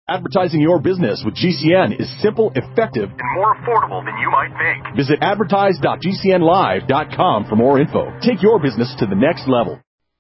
Advertising your business with GCN is simple, effective, and more affordable than you might think. Visit advertise.gcnlive.com for more info. Take your business to the next level.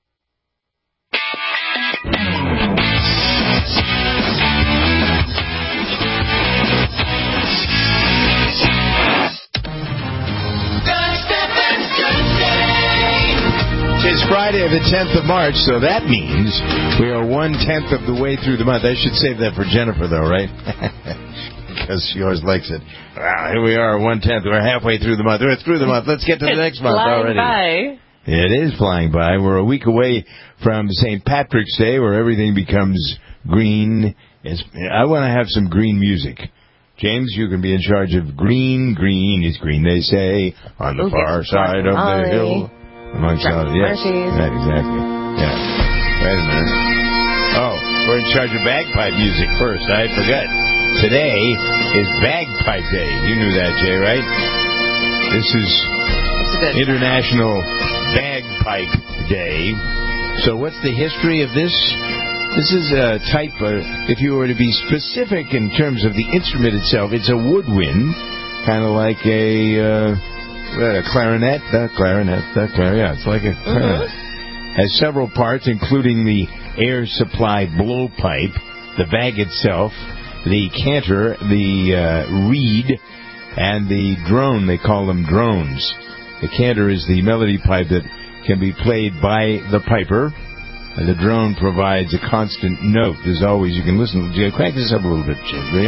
It's Friday the 10th of March, so that means we are 1/10 of the way through the month. I should save that for Jennifer, though, right? Because she always likes it. Well, here we are, 1/10. We're halfway through the month. We're through the month. Let's get to the next month already. By. It is flying by. We're a week away from St. Patrick's Day, where everything becomes green. I want to have some green music. James, you can be in charge of green. Green is green, they say, on the far side of the hill. Amongst others, yes. Right, exactly. Yeah. Wait a minute. Oh, we're in charge of bagpipe music first. I forgot. Today is Bagpipe Day. You knew that, Jay, right? This is International Bagpipe Day. So what's the history of this? This is a type of, if you were to be specific in terms of the instrument itself, it's a woodwind, kind of like a clarinet, yeah, it's like a clarinet. Has several parts, including the air supply blowpipe, the bag itself, the canter, the reed, and the drone. They call them drones. The canter is the melody pipe that can be played by the piper, and the drone provides a constant note. As always, you can listen. Crank this up a little bit, Jim, will you?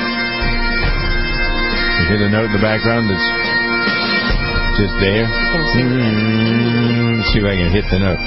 You hear the note in the background that's just there? See if I can hit the note.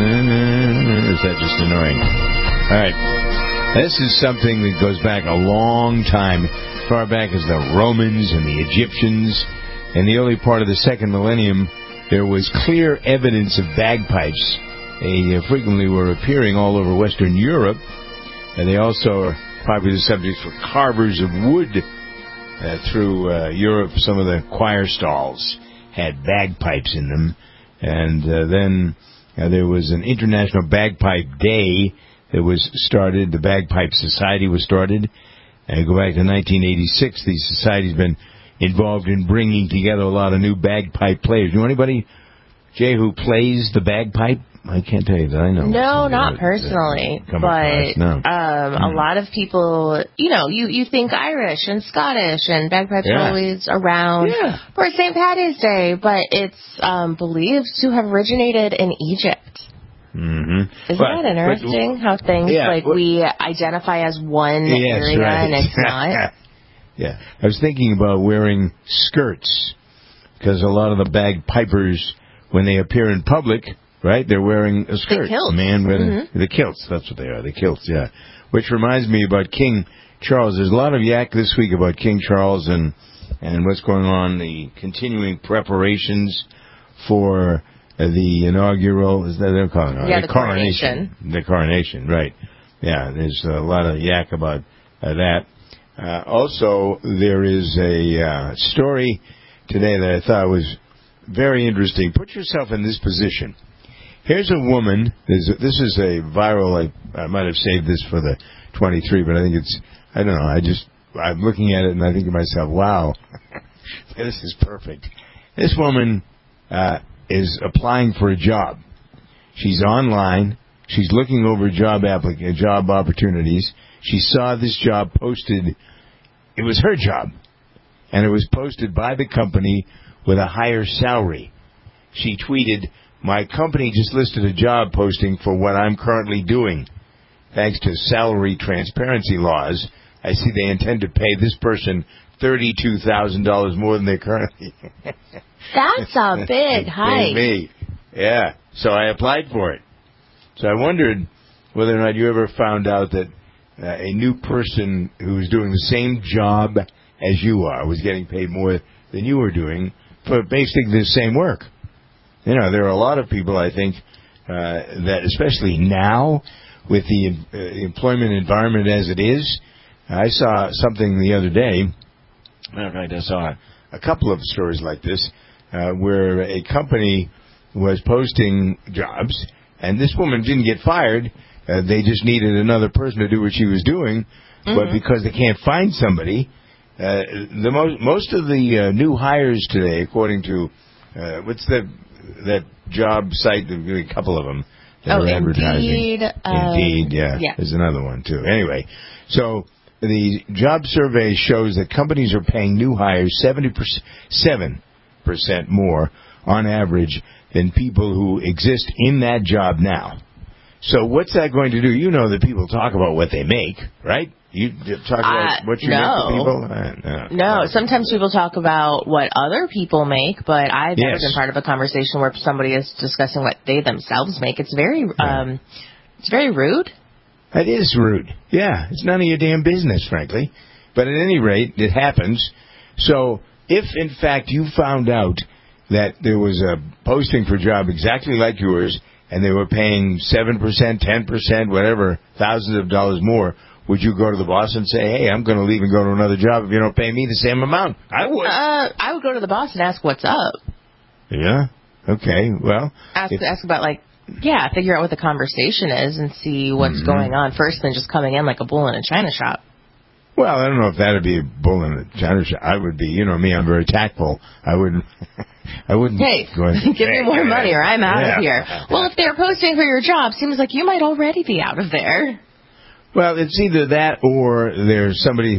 Or is that just annoying? All right. This is something that goes back a long time, far back as the Romans and the Egyptians. In the early part of the second millennium, there was clear evidence of bagpipes. They frequently were appearing all over Western Europe, and they also are popular subjects for carvers of wood through Europe. Some of the choir stalls had bagpipes in them, and then there was an International Bagpipe Day that was started. The Bagpipe Society was started, and go back to 1986. The society's been involved in bringing together a lot of new bagpipe players. You know anybody, Jay, who plays the bagpipe? I can't tell you that I know. No, not personally, but a lot of people, you think Irish and Scottish, and bagpipes are always around for St. Paddy's Day, but it's believed to have originated in Egypt. Mm-hmm. Isn't that interesting how things we identify as one area and it's not? Yeah, I was thinking about wearing skirts, because a lot of the bagpipers, when they appear in public, right, they're wearing a skirt. The kilts. Man wearing the kilts. That's what they are. The kilts, yeah. Which reminds me about King Charles. There's a lot of yak this week about King Charles and what's going on, the continuing preparations for the inaugural, is that they're calling it? The coronation. The coronation, right. Yeah, there's a lot of yak about that. Also, there is a story today that I thought was very interesting. Put yourself in this position. Here's a woman. This is a viral. I might have saved this for the 23, but I think I don't know. I'm looking at it and I think to myself, wow, this is perfect. This woman is applying for a job. She's online. She's looking over job opportunities. She saw this job posted. It was her job, and it was posted by the company with a higher salary. She tweeted, "My company just listed a job posting for what I'm currently doing. Thanks to salary transparency laws, I see they intend to pay this person $32,000 more than they currently." That's a big hike. Me. Yeah. So I applied for it. So I wondered whether or not you ever found out that a new person who was doing the same job as you are was getting paid more than you were doing for basically the same work. There are a lot of people, I think, that especially now with the employment environment as it is. I saw something the other day. Matter of fact, I saw a couple of stories like this where a company was posting jobs, and this woman didn't get fired. They just needed another person to do what she was doing. but because they can't find somebody, most of the new hires today, according to what's that job site? There's a couple of them that are advertising. Indeed, yeah. There's another one too. Anyway, so the job survey shows that companies are paying new hires 7% more on average than people who exist in that job now. So what's that going to do? You know that people talk about what they make, right? You talk about what you make to people? No, sometimes people talk about what other people make, but I've never been part of a conversation where somebody is discussing what they themselves make. It's very rude. It is rude. Yeah, it's none of your damn business, frankly. But at any rate, it happens. So if, in fact, you found out that there was a posting for a job exactly like yours, and they were paying 7%, 10%, whatever, thousands of dollars more, would you go to the boss and say, hey, I'm going to leave and go to another job if you don't pay me the same amount? I would. I would go to the boss and ask what's up. Yeah? Okay, well. Ask about, figure out what the conversation is and see what's going on first than just coming in like a bull in a china shop. Well, I don't know if that would be a bull in a china shop. I would be, you know me, I'm very tactful. I wouldn't go and give me more money or I'm out of here. Well, if they're posting for your job, seems like you might already be out of there. Well, it's either that or there's somebody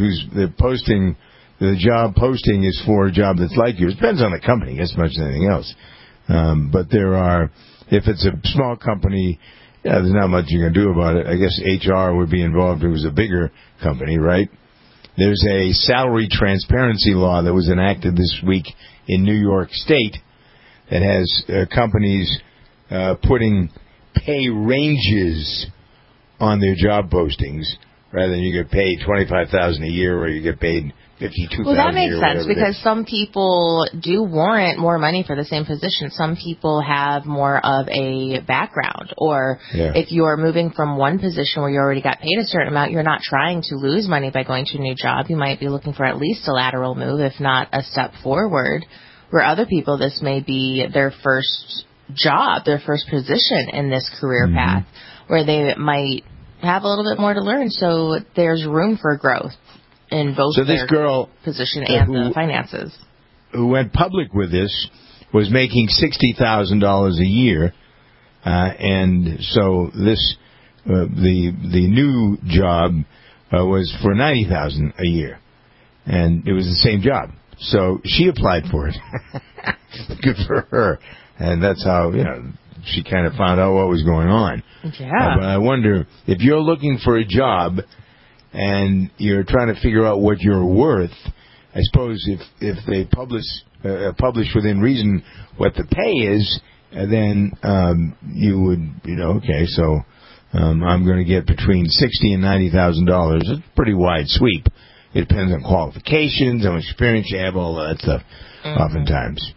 the job posting is for a job that's like yours. Depends on the company as much as anything else. But if it's a small company, there's not much you can do about it. I guess HR would be involved if it was a bigger company, right? There's a salary transparency law that was enacted this week in New York State that has companies putting pay ranges on their job postings rather than you get paid $25,000 a year or you get paid $52,000. Well, that makes sense because some people do warrant more money for the same position. Some people have more of a background, or if you're moving from one position where you already got paid a certain amount, you're not trying to lose money by going to a new job. You might be looking for at least a lateral move, if not a step forward. Where other people, this may be their first job, their first position in this career path, where they might have a little bit more to learn. So there's room for growth in both this girl, position and the finances. Who went public with this was making $60,000 a year, and so this the new job was for $90,000 a year, and it was the same job. So she applied for it. Good for her, and that's how she kind of found out what was going on. Yeah. But I wonder if you're looking for a job and you're trying to figure out what you're worth. I suppose if they publish within reason what the pay is, then you would, okay, so I'm going to get between $60,000 and $90,000. It's a pretty wide sweep. It depends on qualifications, how much experience you have, all that stuff, oftentimes.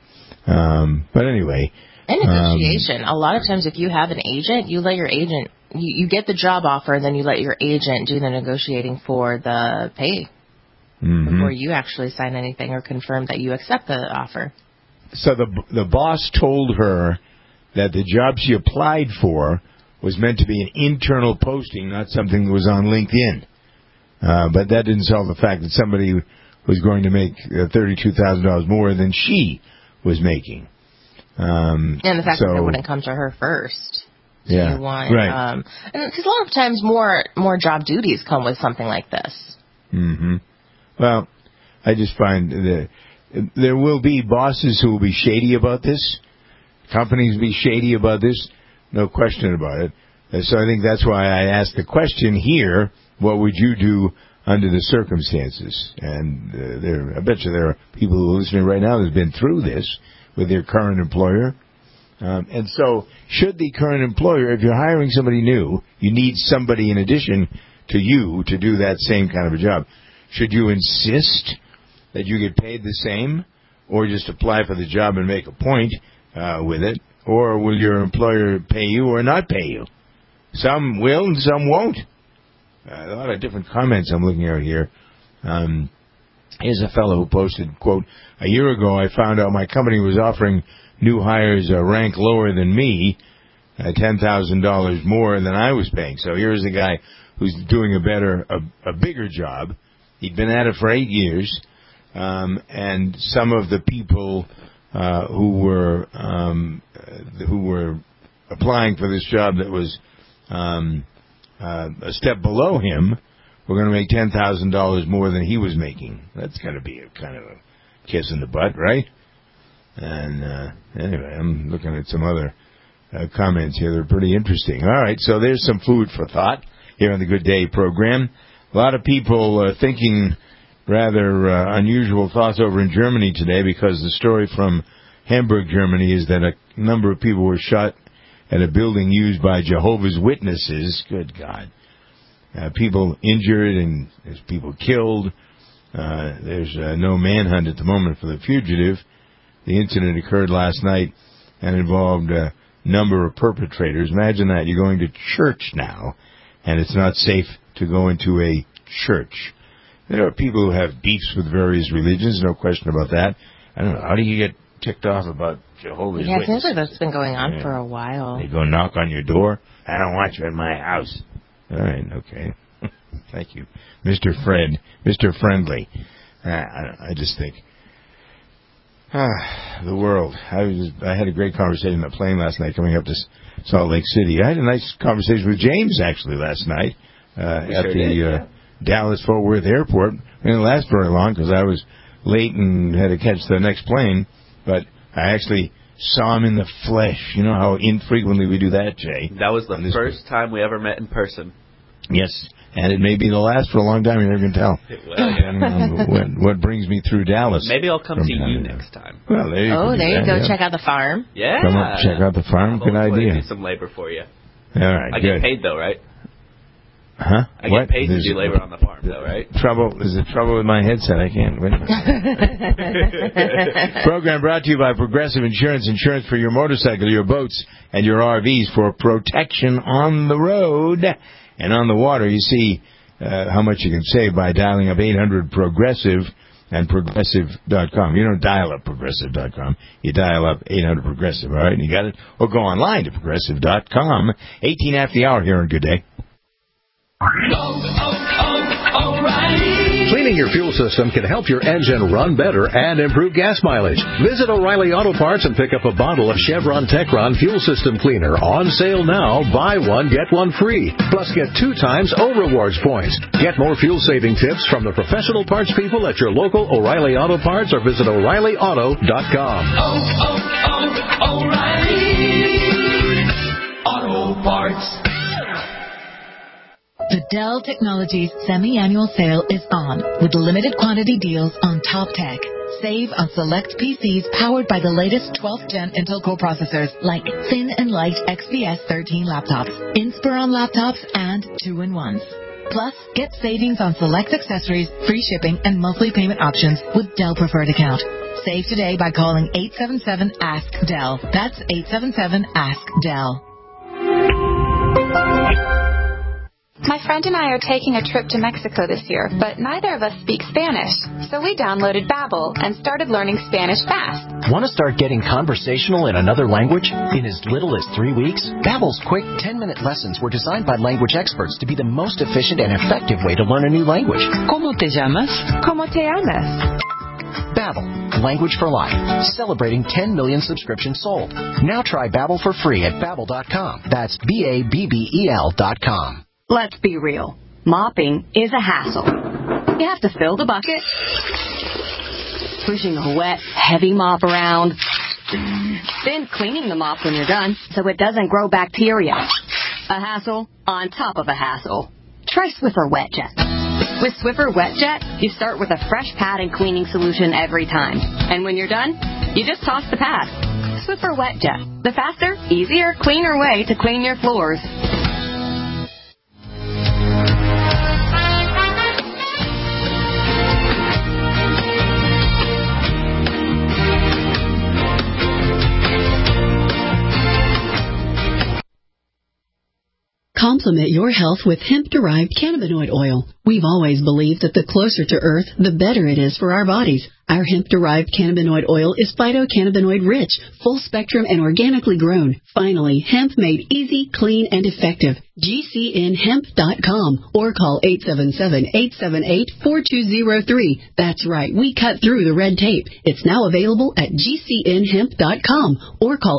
But anyway. And negotiation. A lot of times if you have an agent, you let your agent, you get the job offer, and then you let your agent do the negotiating for the pay before you actually sign anything or confirm that you accept the offer. So the boss told her that the job she applied for was meant to be an internal posting, not something that was on LinkedIn. But that didn't solve the fact that somebody was going to make $32,000 more than she was making. And the fact that it wouldn't come to her first. So you want, right. And because a lot of times more job duties come with something like this. Well, I just find that there will be bosses who will be shady about this. Companies will be shady about this. No question about it. And so I think that's why I asked the question here, what would you do under the circumstances? And I bet you there are people who are listening right now that have been through this with their current employer. And so should the current employer, if you're hiring somebody new, you need somebody in addition to you to do that same kind of a job. Should you insist that you get paid the same, or just apply for the job and make a point with it? Or will your employer pay you or not pay you? Some will and some won't. A lot of different comments I'm looking at here. Here's a fellow who posted, quote, "A year ago I found out my company was offering new hires a rank lower than me, $10,000 more than I was paying." So here's a guy who's doing a bigger job. He'd been at it for 8 years, and some of the people who were applying for this job that was a step below him were going to make $10,000 more than he was making. That's got to be a kind of a kiss in the butt, right? And anyway, I'm looking at some other comments here. They're pretty interesting. All right, so there's some food for thought here on the Good Day program. A lot of people thinking rather unusual thoughts over in Germany today, because the story from Hamburg, Germany, is that a number of people were shot at a building used by Jehovah's Witnesses. Good God. People injured and there's people killed. There's no manhunt at the moment for the fugitive. The incident occurred last night and involved a number of perpetrators. Imagine that. You're going to church now, and it's not safe to go into a church. There are people who have beefs with various religions, no question about that. I don't know. How do you get ticked off about Jehovah's Witnesses? Yeah, it seems like that's been going on for a while. They go knock on your door. I don't want you in my house. All right, okay. Thank you. Mr. Friendly. I just think, the world. I had a great conversation on the plane last night coming up to Salt Lake City. I had a nice conversation with James, actually, last night at the Dallas-Fort Worth Airport. It didn't last very long because I was late and had to catch the next plane, but I actually saw him in the flesh. You know how infrequently we do that, Jay? That was the first time we ever met in person. Yes, and it may be the last for a long time. You never can tell. What brings me through Dallas? Maybe I'll come see you next time. Well, there you go. Check out the farm. Yeah. Come up, check out the farm. Good idea. I do some labor for you. All right, I get paid, though, right? Huh? I get paid to do labor on the farm, though, right? There's a trouble with my headset. I can't. Wait a minute. Program brought to you by Progressive Insurance. Insurance for your motorcycle, your boats, and your RVs for protection on the road and on the water. You see how much you can save by dialing up 800-PROGRESSIVE and Progressive.com. You don't dial up Progressive.com. You dial up 800-PROGRESSIVE, all right? And you got it? Or go online to Progressive.com. 18 after the hour here on Good Day. O'Reilly. Cleaning your fuel system can help your engine run better and improve gas mileage. Visit O'Reilly Auto Parts and pick up a bottle of Chevron Techron Fuel System Cleaner. On sale now. Buy one, get one free. Plus, get 2 times O-Rewards points. Get more fuel-saving tips from the professional parts people at your local O'Reilly Auto Parts or visit O'ReillyAuto.com. O'Reilly Auto Parts. The Dell Technologies semi-annual sale is on with limited quantity deals on top tech. Save on select PCs powered by the latest 12th Gen Intel Core processors like thin and light XPS 13 laptops, Inspiron laptops, and 2-in-1s. Plus, get savings on select accessories, free shipping, and monthly payment options with Dell Preferred Account. Save today by calling 877-ASK-DELL. That's 877-ASK-DELL. My friend and I are taking a trip to Mexico this year, but neither of us speak Spanish. So we downloaded Babbel and started learning Spanish fast. Want to start getting conversational in another language in as little as 3 weeks? Babbel's quick 10-minute lessons were designed by language experts to be the most efficient and effective way to learn a new language. ¿Cómo te llamas? ¿Cómo te llamas? Babbel, language for life, celebrating 10 million subscriptions sold. Now try Babbel for free at Babbel.com. That's BABBEL.com. Let's be real. Mopping is a hassle. You have to fill the bucket, pushing a wet, heavy mop around, then cleaning the mop when you're done so it doesn't grow bacteria. A hassle on top of a hassle. Try Swiffer WetJet. With Swiffer WetJet, you start with a fresh pad and cleaning solution every time. And when you're done, you just toss the pad. Swiffer WetJet, the faster, easier, cleaner way to clean your floors. Complement your health with hemp-derived cannabinoid oil. We've always believed that the closer to Earth, the better it is for our bodies. Our hemp-derived cannabinoid oil is phytocannabinoid-rich, full-spectrum, and organically grown. Finally, hemp made easy, clean, and effective. GCNhemp.com or call 877-878-4203. That's right, we cut through the red tape. It's now available at GCNhemp.com or call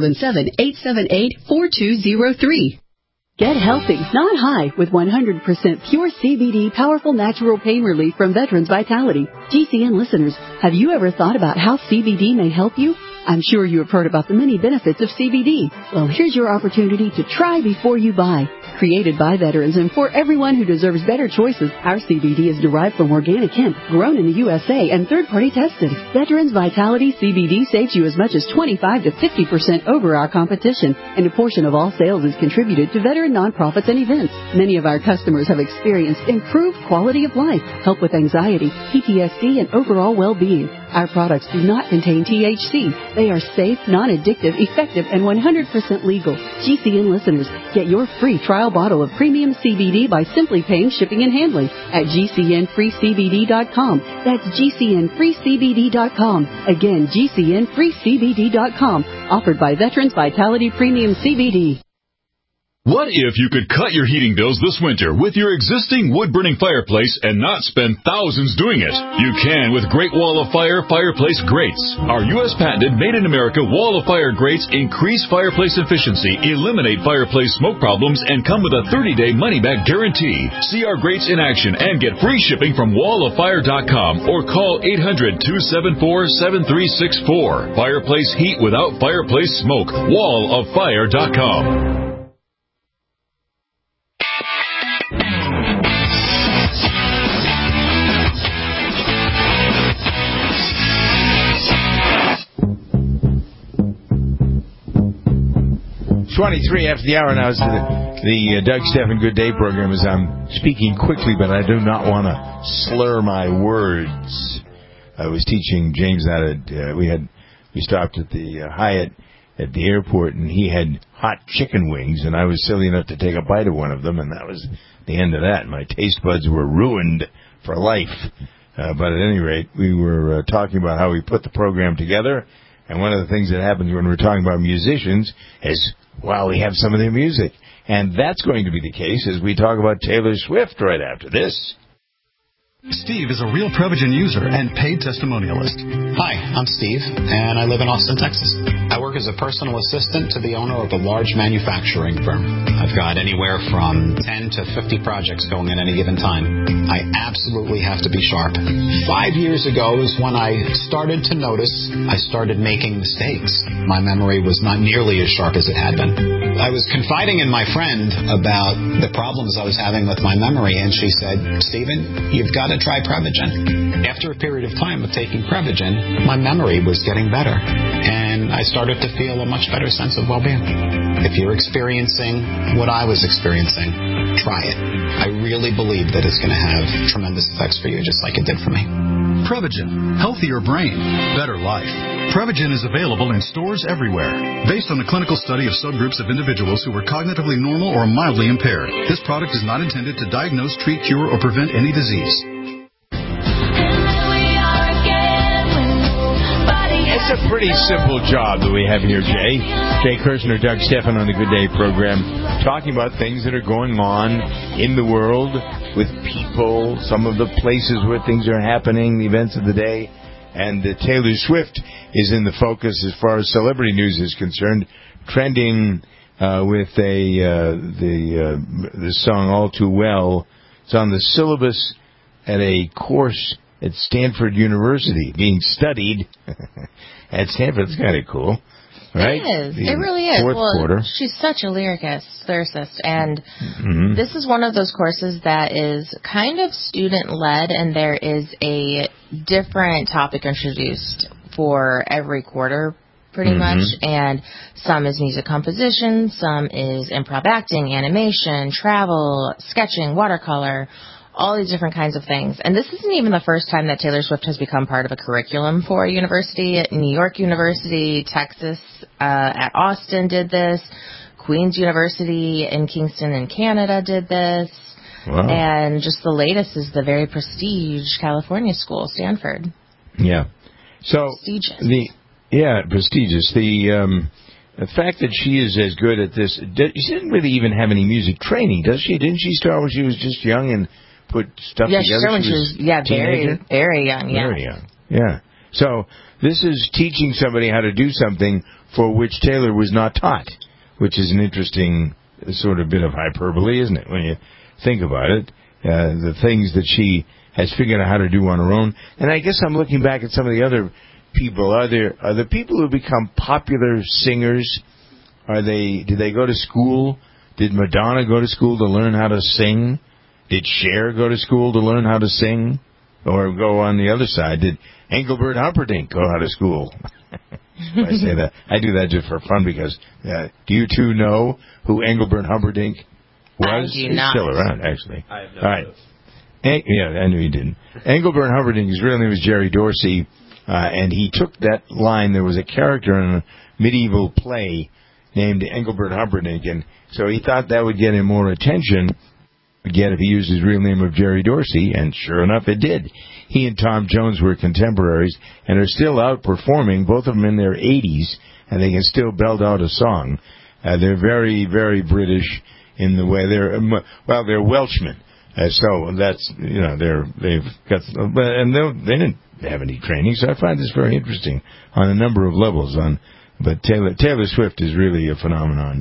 877-878-4203. Get healthy, not high, with 100% pure CBD powerful natural pain relief from Veterans Vitality. GCN listeners, have you ever thought about how CBD may help you? I'm sure you have heard about the many benefits of CBD. Well, here's your opportunity to try before you buy. Created by veterans and for everyone who deserves better choices, our CBD is derived from organic hemp, grown in the USA and third-party tested. Veterans Vitality CBD saves you as much as 25 to 50% over our competition, and a portion of all sales is contributed to veteran nonprofits and events. Many of our customers have experienced improved quality of life, help with anxiety, PTSD, and overall well-being. Our products do not contain THC. They are safe, non-addictive, effective, and 100% legal. GCN listeners, get your free trial bottle of premium CBD by simply paying shipping and handling at GCNFreeCBD.com. That's GCNFreeCBD.com. Again, GCNFreeCBD.com. Offered by Veterans Vitality Premium CBD. What if you could cut your heating bills this winter with your existing wood-burning fireplace and not spend thousands doing it? You can with Great Wall of Fire fireplace grates. Our U.S. patented made-in-America Wall of Fire grates increase fireplace efficiency, eliminate fireplace smoke problems, and come with a 30-day money-back guarantee. See our grates in action and get free shipping from walloffire.com or call 800-274-7364. Fireplace heat without fireplace smoke. walloffire.com. .23 after the hour now is the Doug Stephan Good Day program. As I'm speaking quickly, but I do not want to slur my words. I was teaching James that we stopped at the Hyatt at the airport, and he had hot chicken wings, and I was silly enough to take a bite of one of them, and that was the end of that. My taste buds were ruined for life. But at any rate, we were talking about how we put the program together, and one of the things that happens when we're talking about musicians is, well, we have some of their music. And that's going to be the case as we talk about Taylor Swift right after this. Steve is a real Prevagen user and paid testimonialist. Hi, I'm Steve, and I live in Austin, Texas. I work as a personal assistant to the owner of a large manufacturing firm. I've got anywhere from 10 to 50 projects going at any given time. I absolutely have to be sharp. 5 years ago is when I started to notice I started making mistakes. My memory was not nearly as sharp as it had been. I was confiding in my friend about the problems I was having with my memory, and she said, Stephen, you've got to try Prevagen. After a period of time of taking Prevagen, my memory was getting better, and I started to feel a much better sense of well-being. If you're experiencing what I was experiencing, try it. I really believe that it's going to have tremendous effects for you, just like it did for me. Prevagen. Healthier brain, better life. Prevagen is available in stores everywhere. Based on a clinical study of subgroups of individuals who were cognitively normal or mildly impaired, this product is not intended to diagnose, treat, cure, or prevent any disease. It's a pretty simple job that we have here, Jay. Jay Kirshner, Doug Stephan on the Good Day program, talking about things that are going on in the world with people, some of the places where things are happening, the events of the day. And Taylor Swift is in the focus as far as celebrity news is concerned, trending with the song All Too Well. It's on the syllabus at a course at Stanford University, being studied at Stanford. It's kind of cool, right? It is. It really is. Quarter. She's such a lyricist, and this is one of those courses that is kind of student-led, and there is a different topic introduced for every quarter, pretty much, and some is music composition, some is improv acting, animation, travel, sketching, watercolor, all these different kinds of things. And this isn't even the first time that Taylor Swift has become part of a curriculum for a university. New York University, Texas, at Austin did this. Queen's University in Kingston in Canada did this. Wow. And just the latest is the very prestigious California school, Stanford. Yeah. So prestigious. Prestigious. The fact that she is as good at this, she didn't really even have any music training, does she? Didn't she start when she was just young and put stuff together? She started when she was very, very young. Yeah. Very young. Yeah. So this is teaching somebody how to do something for which Taylor was not taught, which is an interesting sort of bit of hyperbole, isn't it, when you think about it? The things that she has figured out how to do on her own. And I guess I'm looking back at some of the other people. Are the people who become popular singers, did they go to school? Did Madonna go to school to learn how to sing? Did Cher go to school to learn how to sing? Or go on the other side, did Engelbert Humperdinck go out of school? I say that. I do that just for fun because do you two know who Engelbert Humperdinck was? I do He's not. still around, actually. I have no All right. I knew he didn't. Engelbert Humperdinck, his real name was Jerry Dorsey, and he took that line. There was a character in a medieval play named Engelbert Humperdinck, and so he thought that would get him more attention, again, if he used his real name of Jerry Dorsey, and sure enough, it did. He and Tom Jones were contemporaries and are still out performing, both of them in their 80s, and they can still belt out a song. They're very, very British in the way they're Welshmen. So that's, they've got, and they didn't have any training, so I find this very interesting on a number of levels. But Taylor Swift is really a phenomenon.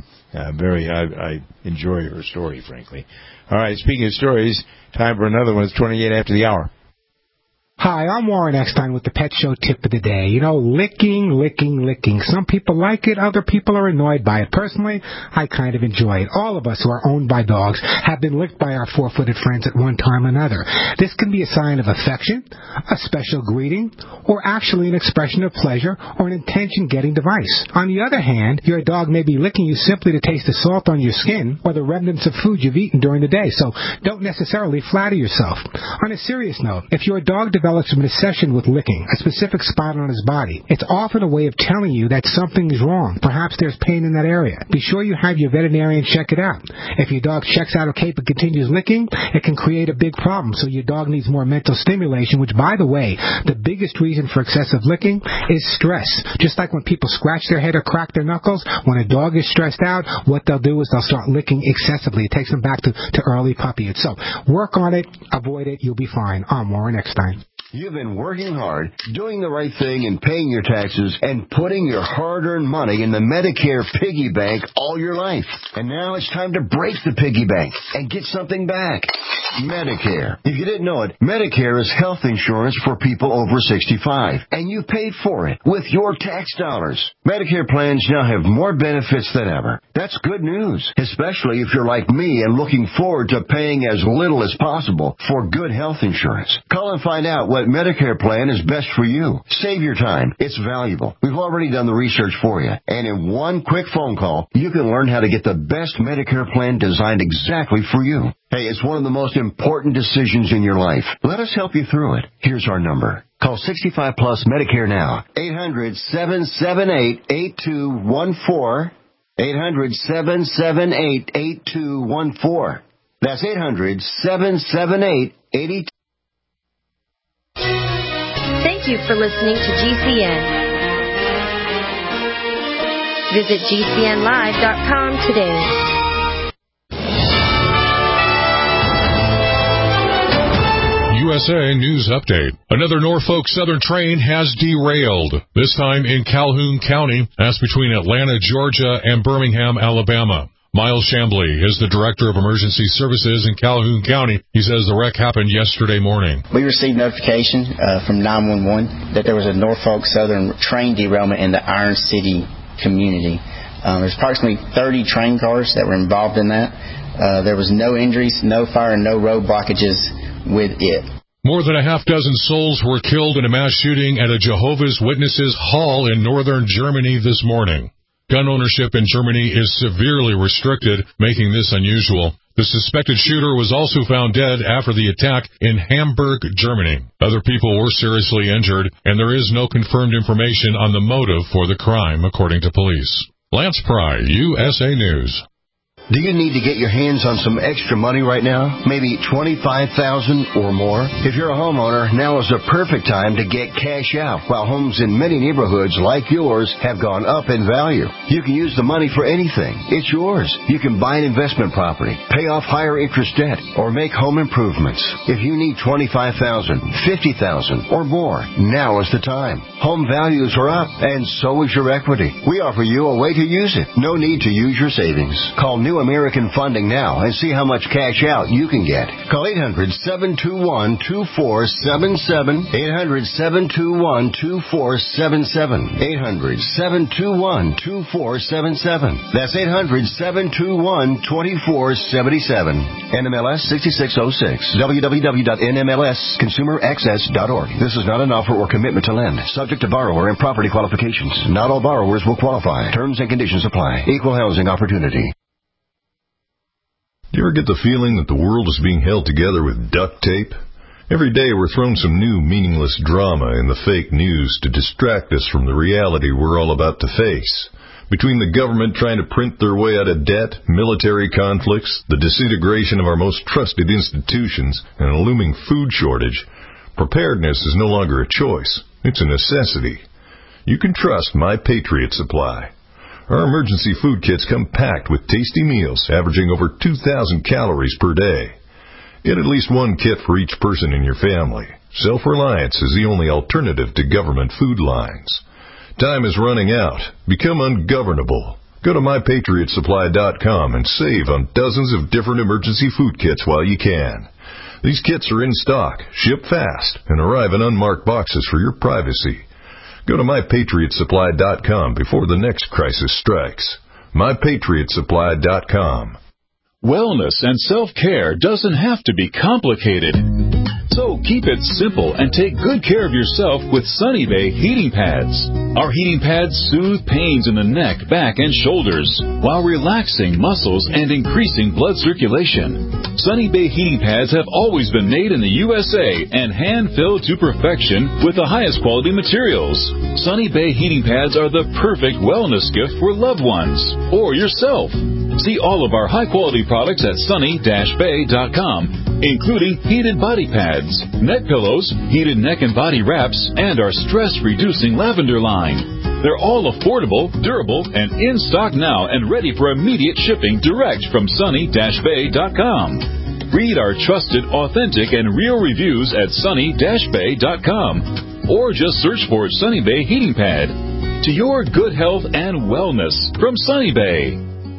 I enjoy her story, frankly. All right, speaking of stories, time for another one. It's 28 after the hour. Hi, I'm Warren Eckstein with the Pet Show Tip of the Day. Licking. Some people like it, other people are annoyed by it. Personally, I kind of enjoy it. All of us who are owned by dogs have been licked by our four-footed friends at one time or another. This can be a sign of affection, a special greeting, or actually an expression of pleasure or an intention-getting device. On the other hand, your dog may be licking you simply to taste the salt on your skin or the remnants of food you've eaten during the day, so don't necessarily flatter yourself. On a serious note, if your dog develops an obsession with licking a specific spot on his body, it's often a way of telling you that something is wrong. Perhaps there's pain in that area. Be sure you have your veterinarian check it out. If your dog checks out okay but continues licking, it can create a big problem, so your dog needs more mental stimulation, which, by the way, the biggest reason for excessive licking is stress. Just like when people scratch their head or crack their knuckles, when a dog is stressed out, what they'll do is they'll start licking excessively. It takes them back to early puppyhood. So work on it, avoid it, you'll be fine. I'm Warren Eckstein. You've been working hard, doing the right thing and paying your taxes and putting your hard-earned money in the Medicare piggy bank all your life. And now it's time to break the piggy bank and get something back. Medicare. If you didn't know it, Medicare is health insurance for people over 65. And you paid for it with your tax dollars. Medicare plans now have more benefits than ever. That's good news, especially if you're like me and looking forward to paying as little as possible for good health insurance. Call and find out what Medicare plan is best for you. Save your time. It's valuable. We've already done the research for you. And in one quick phone call, you can learn how to get the best Medicare plan designed exactly for you. Hey, it's one of the most important decisions in your life. Let us help you through it. Here's our number. Call 65 Plus Medicare now. 800-778-8214. 800-778-8214. That's 800-778-8214. Thank you for listening to GCN. Visit GCNlive.com today. USA News Update. Another Norfolk Southern train has derailed, this time in Calhoun County. That's between Atlanta, Georgia, and Birmingham, Alabama. Miles Chambly is the Director of Emergency Services in Calhoun County. He says the wreck happened yesterday morning. We received notification from 911 that there was a Norfolk Southern train derailment in the Iron City community. There's approximately 30 train cars that were involved in that. There was no injuries, no fire, and no road blockages with it. More than a half dozen souls were killed in a mass shooting at a Jehovah's Witnesses hall in northern Germany this morning. Gun ownership in Germany is severely restricted, making this unusual. The suspected shooter was also found dead after the attack in Hamburg, Germany. Other people were seriously injured, and there is no confirmed information on the motive for the crime, according to police. Lance Pry, USA News. Do you need to get your hands on some extra money right now? Maybe $25,000 or more? If you're a homeowner, now is the perfect time to get cash out while homes in many neighborhoods like yours have gone up in value. You can use the money for anything. It's yours. You can buy an investment property, pay off higher interest debt, or make home improvements. If you need $25,000, $50,000 or more, now is the time. Home values are up and so is your equity. We offer you a way to use it. No need to use your savings. Call New American Funding now and see how much cash out you can get. Call 800-721-2477. 800-721-2477. 800-721-2477. That's 800-721-2477. NMLS 6606. www.nmlsconsumeraccess.org. This is not an offer or commitment to lend. Subject to borrower and property qualifications. Not all borrowers will qualify. Terms and conditions apply. Equal housing opportunity. Do you ever get the feeling that the world is being held together with duct tape? Every day we're thrown some new meaningless drama in the fake news to distract us from the reality we're all about to face. Between the government trying to print their way out of debt, military conflicts, the disintegration of our most trusted institutions, and a looming food shortage, preparedness is no longer a choice. It's a necessity. You can trust My Patriot Supply. Our emergency food kits come packed with tasty meals, averaging over 2,000 calories per day. Get at least one kit for each person in your family. Self-reliance is the only alternative to government food lines. Time is running out. Become ungovernable. Go to MyPatriotSupply.com and save on dozens of different emergency food kits while you can. These kits are in stock, ship fast, and arrive in unmarked boxes for your privacy. Go to MyPatriotSupply.com before the next crisis strikes. MyPatriotSupply.com. Wellness and self-care doesn't have to be complicated. So keep it simple and take good care of yourself with Sunny Bay heating pads. Our heating pads soothe pains in the neck, back, and shoulders while relaxing muscles and increasing blood circulation. Sunny Bay heating pads have always been made in the USA and hand-filled to perfection with the highest quality materials. Sunny Bay heating pads are the perfect wellness gift for loved ones or yourself. See all of our high-quality products at sunny-bay.com, including heated body pads, neck pillows, heated neck and body wraps, and our stress-reducing lavender line. They're all affordable, durable, and in stock now and ready for immediate shipping direct from sunny-bay.com. Read our trusted, authentic, and real reviews at sunny-bay.com or just search for Sunny Bay Heating Pad. To your good health and wellness from Sunny Bay.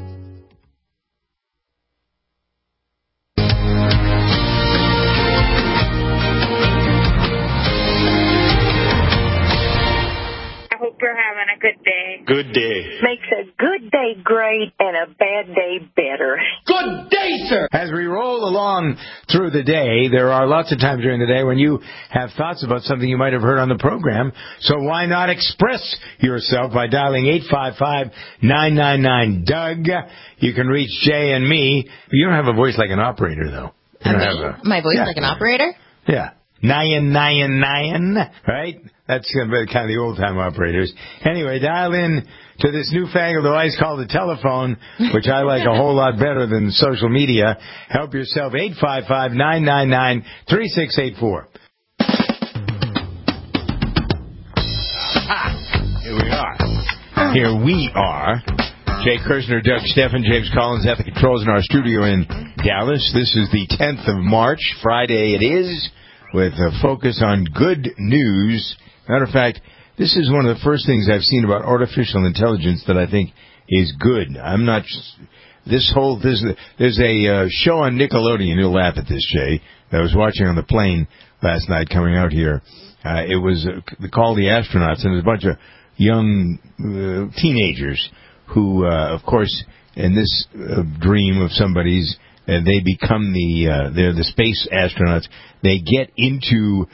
You're having a good day. Good day. Makes a good day great and a bad day better. Good day, sir. As we roll along through the day, there are lots of times during the day when you have thoughts about something you might have heard on the program. So why not express yourself by dialing 855-999-DOUG. You can reach Jay and me. You don't have a voice like an operator, though. My voice like an operator? Yeah. Nyan, right? That's kind of the old-time operators. Anyway, dial in to this newfangled device called the telephone, which I like a whole lot better than social media. Help yourself, 855-999-3684. Here we are. Jay Kirshner, Doug Steffen, James Collins at the controls in our studio in Dallas. This is the 10th of March. Friday it is, with a focus on good news. Matter of fact, this is one of the first things I've seen about artificial intelligence that I think is good. There's a show on Nickelodeon, you'll laugh at this, Jay, that I was watching on the plane last night coming out here. It was called The Astronauts, and there's a bunch of young teenagers who, of course, in this dream of somebody's, they become they're the space astronauts. They get into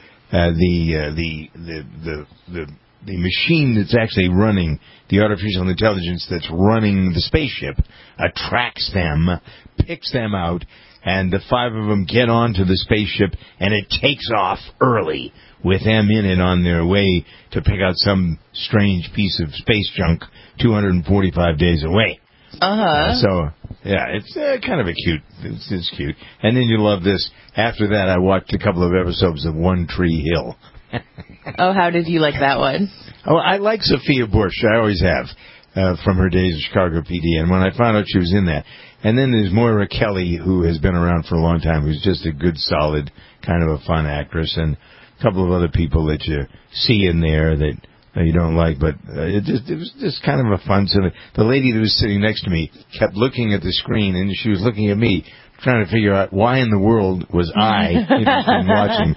the machine that's actually running, the artificial intelligence that's running the spaceship, attracts them, picks them out, and the 5 of them get onto the spaceship, and it takes off early with them in it on their way to pick out some strange piece of space junk 245 days away. So, yeah, it's kind of it's cute. And then you love this. After that, I watched a couple of episodes of One Tree Hill. Oh, how did you like that one? Oh, I like Sophia Bush. I always have, from her days at Chicago PD. And when I found out she was in that. And then there's Moira Kelly, who has been around for a long time, who's just a good, solid, kind of a fun actress. And a couple of other people that you see in there that you don't like, but it was just kind of a fun. So the lady that was sitting next to me kept looking at the screen, and she was looking at me, trying to figure out why in the world was I interested in watching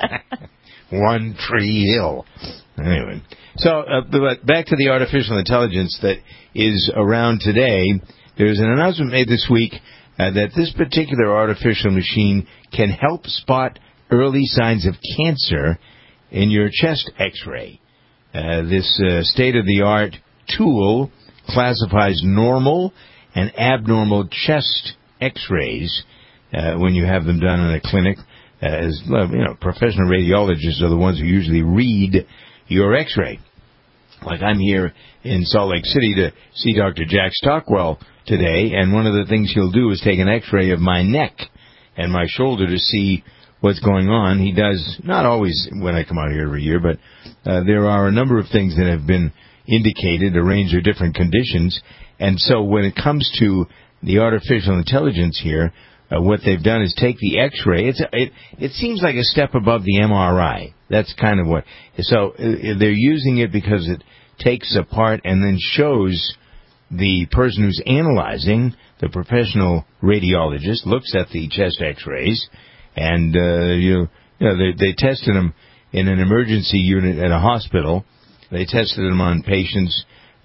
One Tree Hill. Anyway, so back to the artificial intelligence that is around today. There's an announcement made this week that this particular artificial machine can help spot early signs of cancer in your chest X-ray. This state-of-the-art tool classifies normal and abnormal chest X-rays when you have them done in a clinic. As professional radiologists are the ones who usually read your X-ray. Like I'm here in Salt Lake City to see Dr. Jack Stockwell today, and one of the things he'll do is take an X-ray of my neck and my shoulder to see what's going on. He does, not always when I come out here every year, but there are a number of things that have been indicated, a range of different conditions. And so when it comes to the artificial intelligence here, what they've done is take the X-ray. It seems like a step above the MRI. That's kind of what. So they're using it because it takes apart and then shows the person who's analyzing, the professional radiologist, looks at the chest X-rays, and they tested them in an emergency unit at a hospital. They tested them on patients,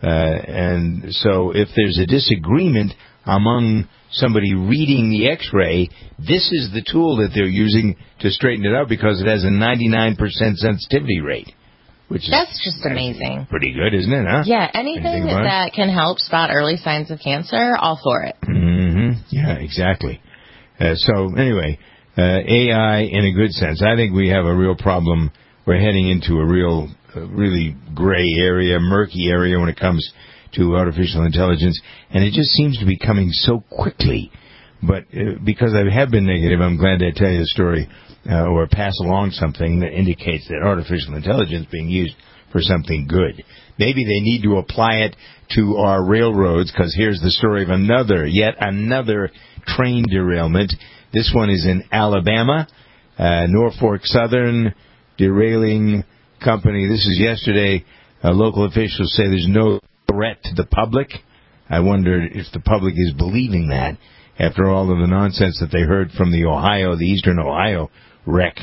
and so if there's a disagreement among somebody reading the X-ray, this is the tool that they're using to straighten it out because it has a 99% sensitivity rate. That's just amazing. Pretty good, isn't it, huh? Yeah, anything that can help spot early signs of cancer, all for it. Mm-hmm. Yeah, exactly. So, anyway, AI in a good sense. I think we have a real problem. We're heading into a really gray area, murky area when it comes to artificial intelligence, and it just seems to be coming so quickly. But because I have been negative, I'm glad to tell you a story or pass along something that indicates that artificial intelligence being used for something good. Maybe they need to apply it to our railroads, because here's the story of yet another train derailment. This one is in Alabama, Norfolk Southern derailing company. This is yesterday. Local officials say there's no threat to the public. I wonder if the public is believing that after all of the nonsense that they heard from the Eastern Ohio wreck.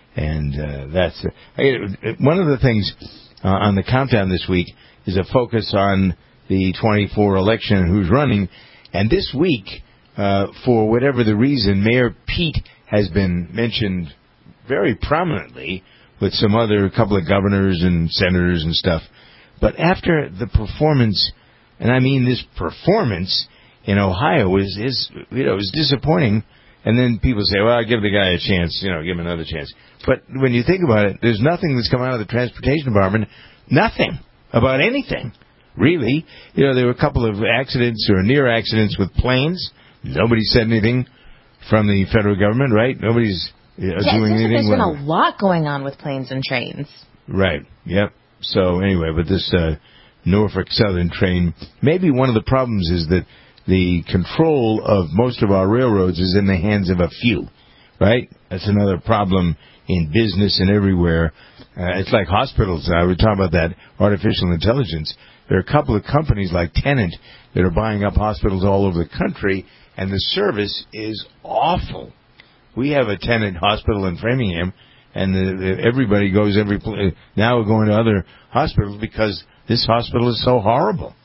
And that's one of the things on the countdown this week is a focus on the 24 election and who's running. And this week, for whatever the reason, Mayor Pete has been mentioned very prominently with some other couple of governors and senators and stuff. But after the performance, and I mean this performance in Ohio is disappointing. And then people say, well, give the guy a chance, give him another chance. But when you think about it, there's nothing that's come out of the Transportation Department, nothing about anything, really. There were a couple of accidents or near accidents with planes. Nobody said anything from the federal government, right? Nobody's doing anything. There's been a lot going on with planes and trains. Right, yep. So anyway, but this Norfolk Southern train, maybe one of the problems is that the control of most of our railroads is in the hands of a few, right? That's another problem in business and everywhere. It's like hospitals. I was talking about that artificial intelligence. There are a couple of companies like Tenet that are buying up hospitals all over the country, and the service is awful. We have a Tenet hospital in Framingham, and everybody goes now we're going to other hospitals because this hospital is so horrible.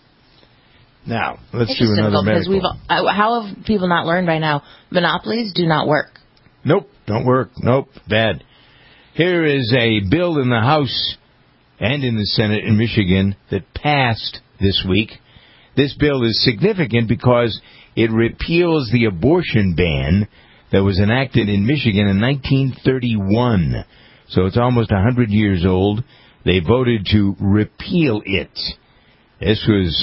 Now, let's do another medical. How have people not learned by now? Monopolies do not work. Nope, don't work. Nope, bad. Here is a bill in the House and in the Senate in Michigan that passed this week. This bill is significant because it repeals the abortion ban that was enacted in Michigan in 1931. So it's almost 100 years old. They voted to repeal it. This was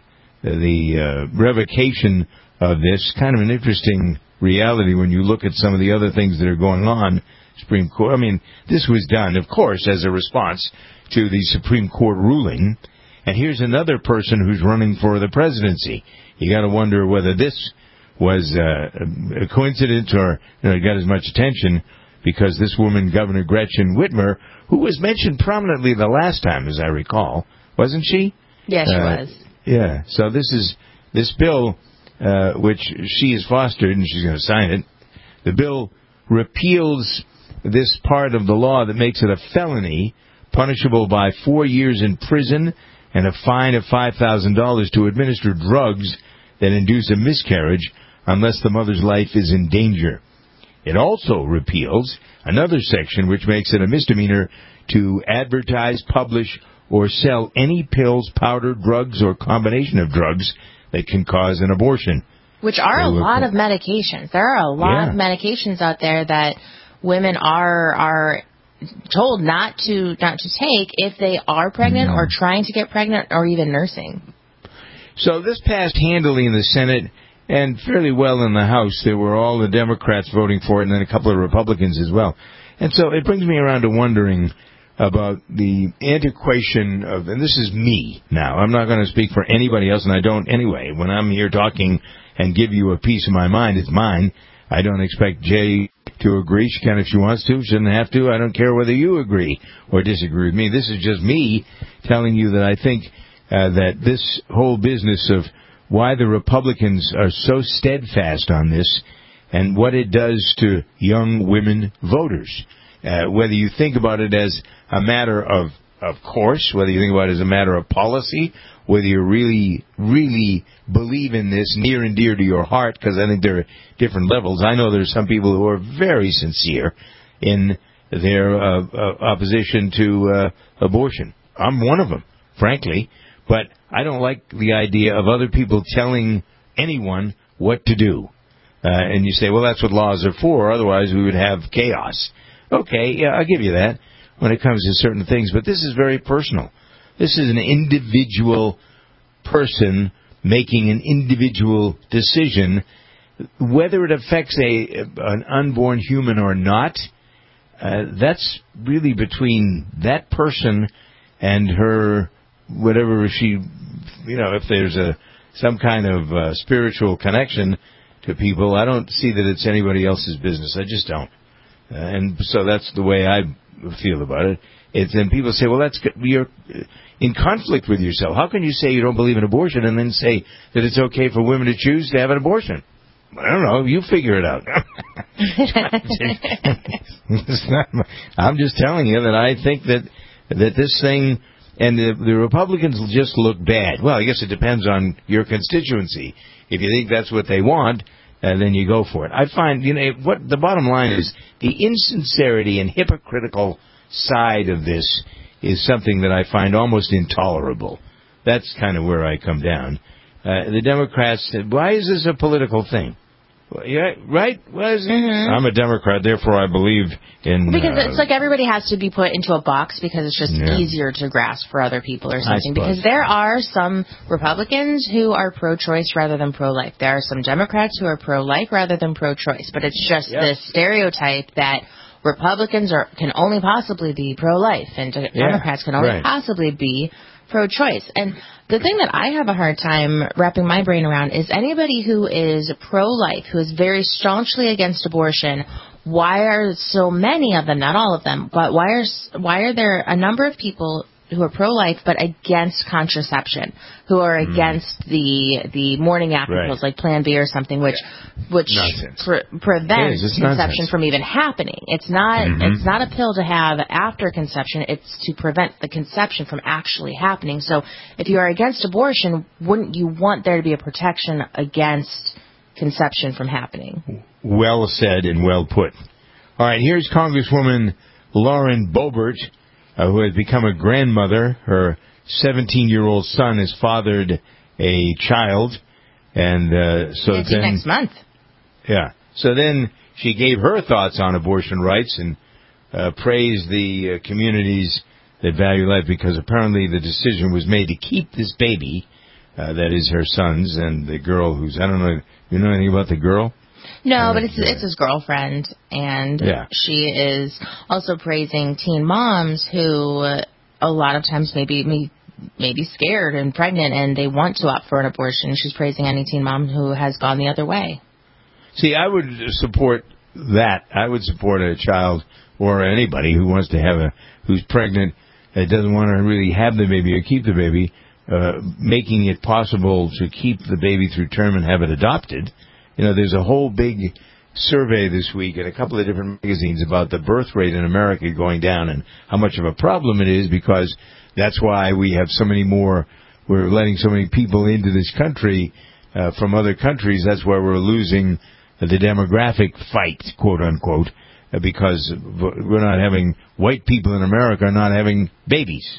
the revocation of this. Kind of an interesting reality when you look at some of the other things that are going on. Supreme Court. I mean, this was done, of course, as a response to the Supreme Court ruling. And here's another person who's running for the presidency. You got to wonder whether this was a coincidence or it got as much attention because this woman, Governor Gretchen Whitmer, who was mentioned prominently the last time, as I recall, wasn't she? Yes, she was. Yeah. So this bill, which she has fostered, and she's going to sign it, the bill repeals this part of the law that makes it a felony, punishable by 4 years in prison and a fine of $5,000 to administer drugs that induce a miscarriage unless the mother's life is in danger. It also repeals another section which makes it a misdemeanor to advertise, publish, or sell any pills, powder, drugs, or combination of drugs that can cause an abortion. Which are a lot of medications. There are a lot of medications out there that women are told not to take if they are pregnant or trying to get pregnant or even nursing. So this passed handily in the Senate and fairly well in the House. There were all the Democrats voting for it and then a couple of Republicans as well. And so it brings me around to wondering about the antiquation of, and this is me now, I'm not going to speak for anybody else, and I don't anyway. When I'm here talking and give you a piece of my mind, it's mine. I don't expect Jay to agree. She can if she wants to. Shouldn't have to. I don't care whether you agree or disagree with me. This is just me telling you that I think that this whole business of why the Republicans are so steadfast on this and what it does to young women voters. Whether you think about it as a matter of course, whether you think about it as a matter of policy, whether you really, really believe in this near and dear to your heart, because I think there are different levels. I know there's some people who are very sincere in their opposition to abortion. I'm one of them, frankly, but I don't like the idea of other people telling anyone what to do. And you say, well, that's what laws are for, otherwise we would have chaos. Okay, yeah, I'll give you that when it comes to certain things, but this is very personal. This is an individual person making an individual decision. Whether it affects an unborn human or not, that's really between that person and her, whatever she, if there's some kind of spiritual connection to people, I don't see that it's anybody else's business. I just don't. And so that's the way I feel about it. And people say, well, you're in conflict with yourself. How can you say you don't believe in abortion and then say that it's okay for women to choose to have an abortion? I don't know. You figure it out. I'm just telling you that I think that this thing, and the Republicans will just look bad. Well, I guess it depends on your constituency. If you think that's what they want, then you go for it. I find, what the bottom line is, the insincerity and hypocritical side of this is something that I find almost intolerable. That's kind of where I come down. The Democrats said, why is this a political thing? Yeah, right? I'm a Democrat, therefore I believe in... Because it's like everybody has to be put into a box because it's just easier to grasp for other people or something. Because there are some Republicans who are pro-choice rather than pro-life. There are some Democrats who are pro-life rather than pro-choice. But it's just this stereotype that Republicans can only possibly be pro-life and Democrats can only possibly be pro-choice. And the thing that I have a hard time wrapping my brain around is anybody who is pro-life, who is very staunchly against abortion, why are so many of them, not all of them, but why are there a number of people who are pro-life but against contraception, who are against the morning after pills like Plan B or something, which prevents conception from even happening. It's not a pill to have after conception. It's to prevent the conception from actually happening. So if you are against abortion, wouldn't you want there to be a protection against conception from happening? Well said and well put. All right, here's Congresswoman Lauren Boebert, who has become a grandmother. Her 17-year-old son has fathered a child. And so then... next month. Yeah. So then she gave her thoughts on abortion rights and praised the communities that value life, because apparently the decision was made to keep this baby, that is her son's, and the girl who's, I don't know, you know anything about the girl? No, but it's his girlfriend, and she is also praising teen moms who a lot of times maybe scared and pregnant, and they want to opt for an abortion. She's praising any teen mom who has gone the other way. See, I would support that. I would support a child or anybody who wants to who's pregnant and doesn't want to really have the baby or keep the baby, making it possible to keep the baby through term and have it adopted. You know, there's a whole big survey this week in a couple of different magazines about the birth rate in America going down and how much of a problem it is, because that's why we have so many more, we're letting so many people into this country from other countries. That's why we're losing the demographic fight, quote unquote, because we're not having, white people in America are not having babies.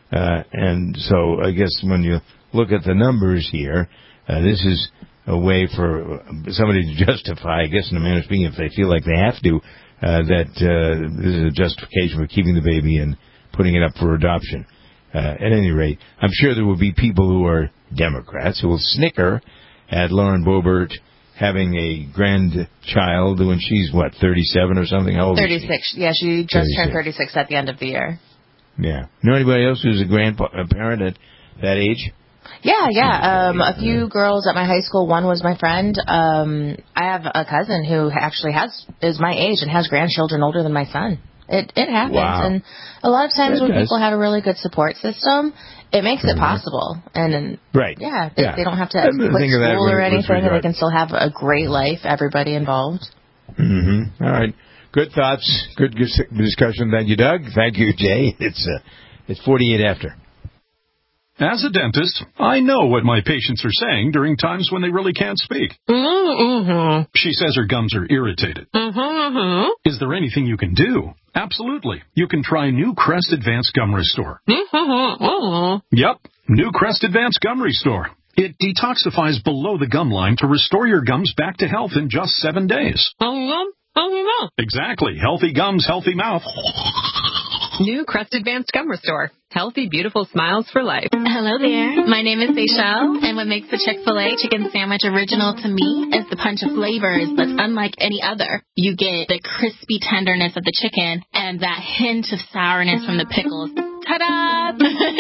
And so I guess when you look at the numbers here, this is a way for somebody to justify, I guess in a manner of speaking, if they feel like they have to, that this is a justification for keeping the baby and putting it up for adoption. At any rate, I'm sure there will be people who are Democrats who will snicker at Lauren Boebert having a grandchild when she's, 37 or something? How old 36. Is she? Yeah, she just turned 36 at the end of the year. Yeah. Know anybody else who's a grandparent at that age? Yeah. A few girls at my high school. One was my friend. I have a cousin who actually is my age and has grandchildren older than my son. It happens. Wow. And a lot of times when people have a really good support system, it makes it possible. And right. They don't have to quit school or anything, and they can still have a great life, everybody involved. Mm-hmm. All right. Good thoughts. Good discussion. Thank you, Doug. Thank you, Jay. It's 48 after. As a dentist, I know what my patients are saying during times when they really can't speak. Mm-hmm. She says her gums are irritated. Mm-hmm. Is there anything you can do? Absolutely. You can try New Crest Advanced Gum Restore. Mm-hmm. Yep, New Crest Advanced Gum Restore. It detoxifies below the gum line to restore your gums back to health in just 7 days. Exactly. Healthy gums, healthy mouth. New Crest Advanced Gum Restore. Healthy, beautiful smiles for life. Hello there. My name is Seychelle, and what makes the Chick-fil-A chicken sandwich original to me is the punch of flavors that's unlike any other. You get the crispy tenderness of the chicken and that hint of sourness from the pickles. Ta-da!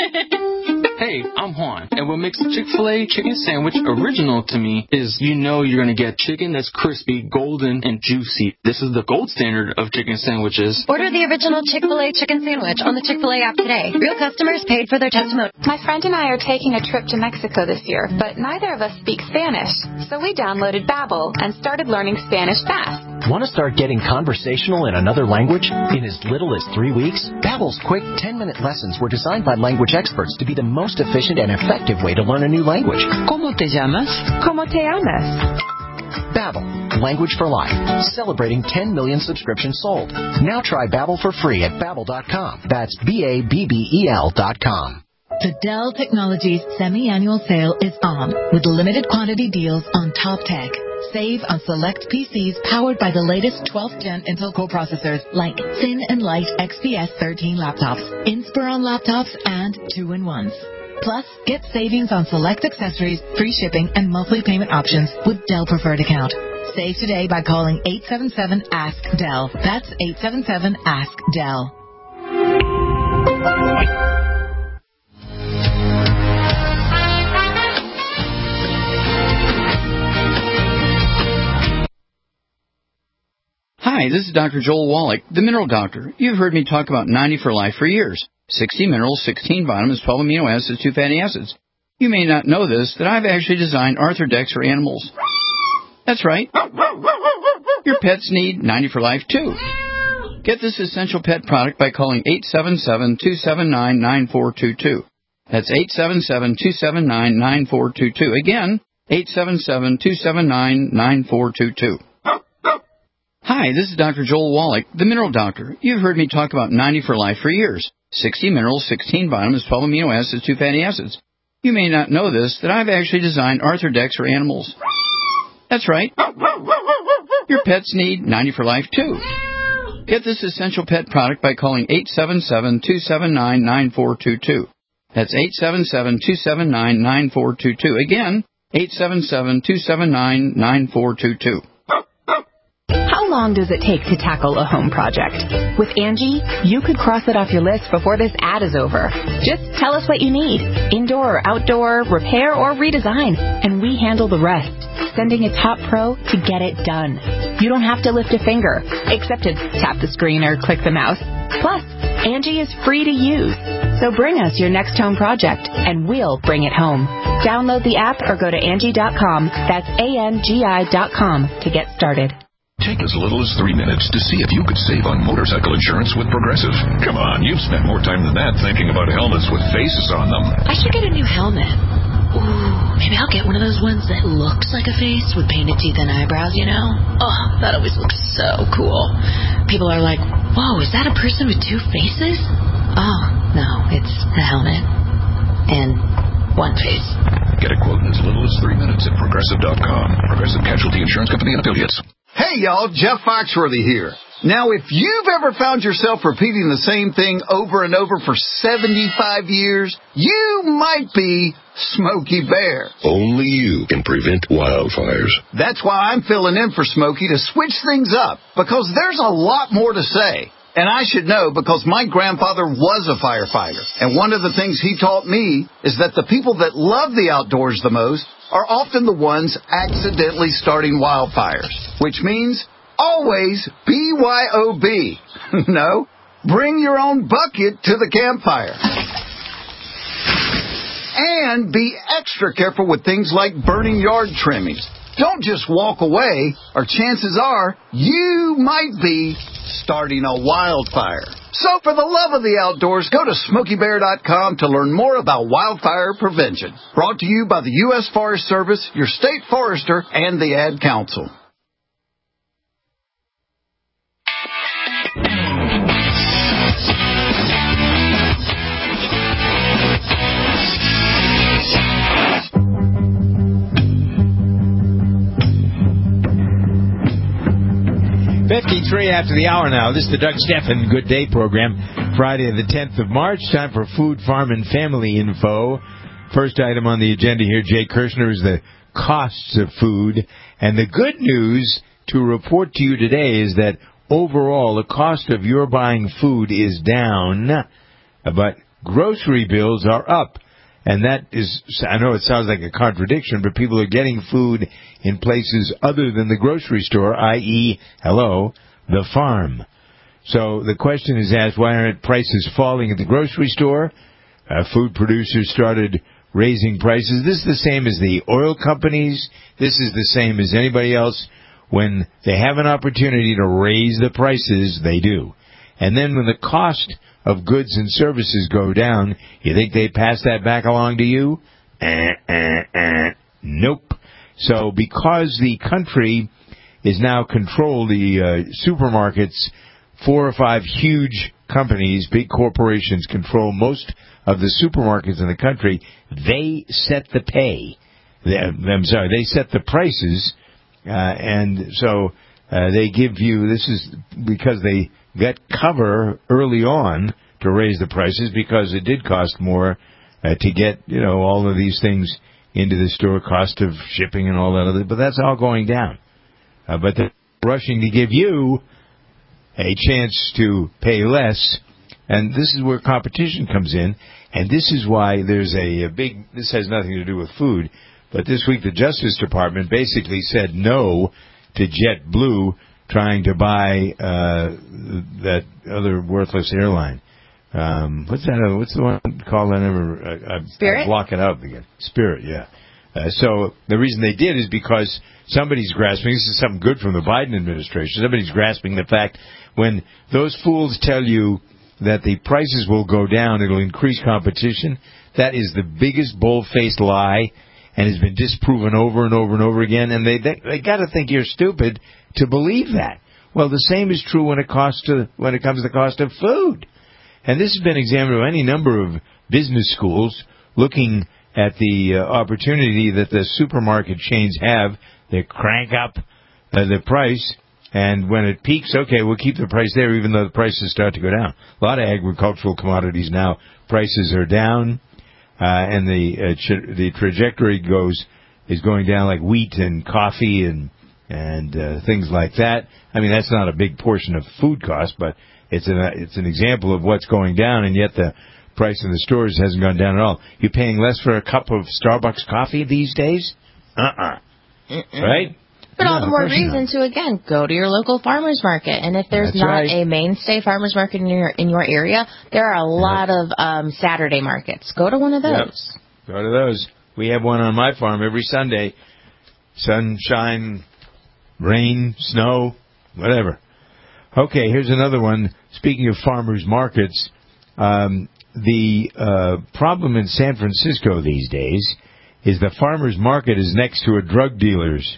Hey, I'm Juan, and what makes the Chick-fil-A chicken sandwich original to me is you're going to get chicken that's crispy, golden, and juicy. This is the gold standard of chicken sandwiches. Order the original Chick-fil-A chicken sandwich on the Chick-fil-A app today. Real customers paid for their testimony. My friend and I are taking a trip to Mexico this year, but neither of us speak Spanish. So we downloaded Babbel and started learning Spanish fast. Want to start getting conversational in another language in as little as 3 weeks? Babbel's quick 10-minute lessons were designed by language experts to be the most efficient and effective way to learn a new language. ¿Cómo te llamas? ¿Cómo te llamas? Babbel, language for life, celebrating 10 million subscriptions sold. Now try Babbel for free at Babbel.com. That's BABBEL.com. The Dell Technologies semi-annual sale is on with limited quantity deals on top tech. Save on select PCs powered by the latest 12th gen Intel Core processors like thin and light XPS 13 laptops, Inspiron laptops, and 2-in-1s. Plus, get savings on select accessories, free shipping, and monthly payment options with Dell Preferred Account. Save today by calling 877-ASK-DELL. That's 877-ASK-DELL. Hi, this is Dr. Joel Wallach, the Mineral Doctor. You've heard me talk about 90 for Life for years. 60 minerals, 16 vitamins, 12 amino acids, 2 fatty acids. You may not know this, that I've actually designed Arthrodex for animals. That's right. Your pets need 90 for Life, too. Get this essential pet product by calling 877-279-9422. That's 877-279-9422. Again, 877-279-9422. Hi, this is Dr. Joel Wallach, the Mineral Doctor. You've heard me talk about 90 for Life for years. 60 minerals, 16 vitamins, 12 amino acids, 2 fatty acids. You may not know this, that I've actually designed Arthrodex for animals. That's right. Your pets need 90 for Life, too. Get this essential pet product by calling 877-279-9422. That's 877-279-9422. Again, 877-279-9422. How long does it take to tackle a home project? With Angie, you could cross it off your list before this ad is over. Just tell us what you need. Indoor or outdoor, repair or redesign. And we handle the rest, sending a top pro to get it done. You don't have to lift a finger, except to tap the screen or click the mouse. Plus, Angie is free to use. So bring us your next home project, and we'll bring it home. Download the app or go to Angie.com. That's ANGI.com to get started. Take as little as 3 minutes to see if you could save on motorcycle insurance with Progressive. Come on, you've spent more time than that thinking about helmets with faces on them. I should get a new helmet. Ooh, maybe I'll get one of those ones that looks like a face with painted teeth and eyebrows, you know? Oh, that always looks so cool. People are like, whoa, is that a person with two faces? Oh, no, it's a helmet. And one face. Get a quote in as little as 3 minutes at Progressive.com. Progressive Casualty Insurance Company and Affiliates. Hey, y'all, Jeff Foxworthy here. Now, if you've ever found yourself repeating the same thing over and over for 75 years, you might be Smokey Bear. Only you can prevent wildfires. That's why I'm filling in for Smokey to switch things up, because there's a lot more to say. And I should know because my grandfather was a firefighter. And one of the things he taught me is that the people that love the outdoors the most are often the ones accidentally starting wildfires, which means always BYOB. No, bring your own bucket to the campfire. And be extra careful with things like burning yard trimmings. Don't just walk away, or chances are you might be starting a wildfire. So for the love of the outdoors, go to SmokeyBear.com to learn more about wildfire prevention. Brought to you by the U.S. Forest Service, your state forester, and the Ad Council. .53 after the hour now. This is the Doug Stephan Good Day program. Friday the 10th of March. Time for food, farm, and family info. First item on the agenda here, Jay Kirshner, is the costs of food. And the good news to report to you today is that overall the cost of your buying food is down, but grocery bills are up. And that is, I know it sounds like a contradiction, but people are getting food in places other than the grocery store, i.e., the farm. So the question is asked, why aren't prices falling at the grocery store? Food producers started raising prices. This is the same as the oil companies. This is the same as anybody else. When they have an opportunity to raise the prices, they do. And then when the cost of goods and services go down, you think they pass that back along to you? Nope. So because the country is now controlled, the supermarkets, 4 or 5 huge companies, big corporations control most of the supermarkets in the country. They set the pay. They set the prices, and so they give you, this is because they got cover early on to raise the prices because it did cost more to get, all of these things into the store, cost of shipping and all that other, but that's all going down. But they're rushing to give you a chance to pay less, and this is where competition comes in, and this is why there's a big, this has nothing to do with food, but this week the Justice Department basically said no to JetBlue trying to buy that other worthless airline. What's that? What's the one called? Spirit? I block it out again. Spirit, yeah. So the reason they did is because somebody's grasping, this is something good from the Biden administration, somebody's grasping the fact when those fools tell you that the prices will go down, it'll increase competition, that is the biggest bull-faced lie and has been disproven over and over and over again, and they got to think you're stupid to believe that. Well, the same is true when it comes to the cost of food. And this has been examined by any number of business schools looking at the opportunity that the supermarket chains have. They crank up the price, And when it peaks, okay, we'll keep the price there even though the prices start to go down. A lot of agricultural commodities now, prices are down, and the trajectory is going down, like wheat and coffee and things like that. I mean, that's not a big portion of food cost, but it's an example of what's going down, and yet the price in the stores hasn't gone down at all. You're paying less for a cup of Starbucks coffee these days? Right? But all the more reason to, again, go to your local farmer's market. And if there's not a mainstay farmer's market in your area, there are a lot of Saturday markets. Go to one of those. Yep. Go to those. We have one on my farm every Sunday. Sunshine, rain, snow, whatever. Okay, here's another one. Speaking of farmers markets, the problem in San Francisco these days is the farmers market is next to a drug dealer's.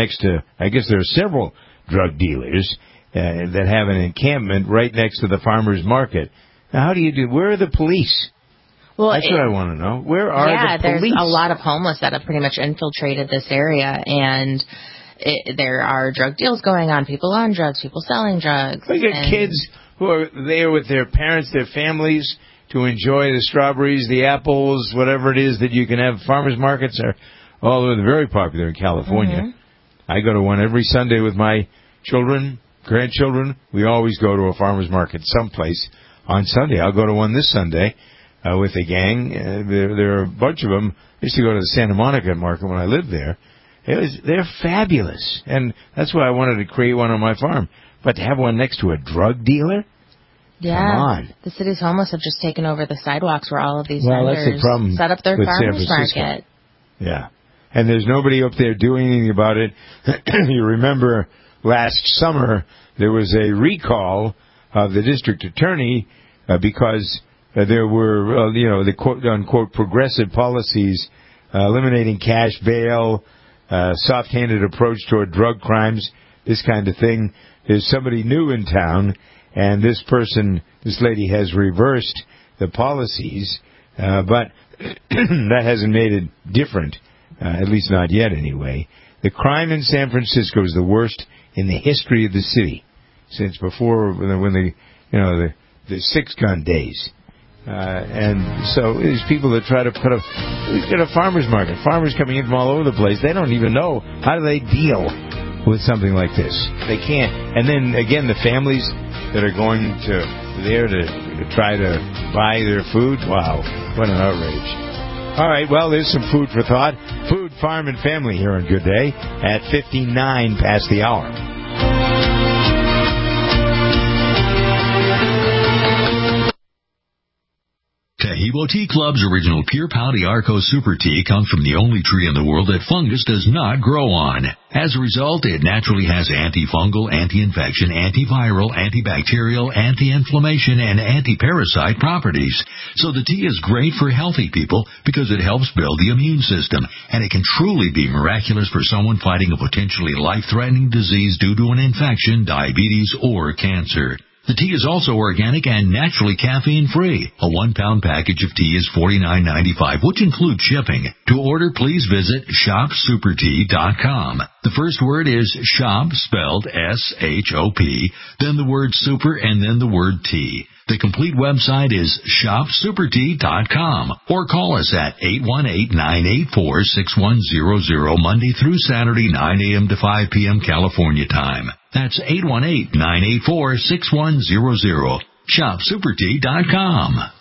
I guess there are several drug dealers that have an encampment right next to the farmers market. Now, where are the police? Well, that's what I want to know. Where are the police? There's a lot of homeless that have pretty much infiltrated this area, and there are drug deals going on, people on drugs, people selling drugs. Look at kids who are there with their parents, their families, to enjoy the strawberries, the apples, whatever it is that you can have. Farmers markets are very popular in California. Mm-hmm. I go to one every Sunday with my children, grandchildren. We always go to a farmer's market someplace on Sunday. I'll go to one this Sunday with a gang. There are a bunch of them. I used to go to the Santa Monica market when I lived there. They're fabulous, and that's why I wanted to create one on my farm. But to have one next to a drug dealer? Yeah. Come on. The city's homeless have just taken over the sidewalks where all of these vendors that's the problem set up their farmer's market. Yeah. And there's nobody up there doing anything about it. You remember last summer there was a recall of the district attorney because there were, the quote-unquote progressive policies eliminating cash bail, soft-handed approach toward drug crimes, this kind of thing. There's somebody new in town, and this lady has reversed the policies, but that hasn't made it different. At least not yet, anyway. The crime in San Francisco is the worst in the history of the city since before when the six-gun days. And so these people that try to get a farmer's market, farmers coming in from all over the place, they don't even know how do they deal with something like this. They can't. And then again, the families that are going there to try to buy their food. Wow, what an outrage. All right, well, there's some food for thought. Food, farm, and family here on Good Day at 59 past the hour. Taheebo Tea Club's original Pure Pau D'Arco Super Tea comes from the only tree in the world that fungus does not grow on. As a result, it naturally has antifungal, anti-infection, antiviral, antibacterial, anti-inflammation, and anti-parasite properties. So the tea is great for healthy people because it helps build the immune system, and it can truly be miraculous for someone fighting a potentially life-threatening disease due to an infection, diabetes, or cancer. The tea is also organic and naturally caffeine-free. A 1-pound package of tea is $49.95, which includes shipping. To order, please visit shopsupertea.com. The first word is shop, spelled S-H-O-P, then the word super, and then the word tea. The complete website is shopsupertea.com, or call us at 818-984-6100 Monday through Saturday, 9 a.m. to 5 p.m. California time. That's 818-984-6100. Shopsupertea.com.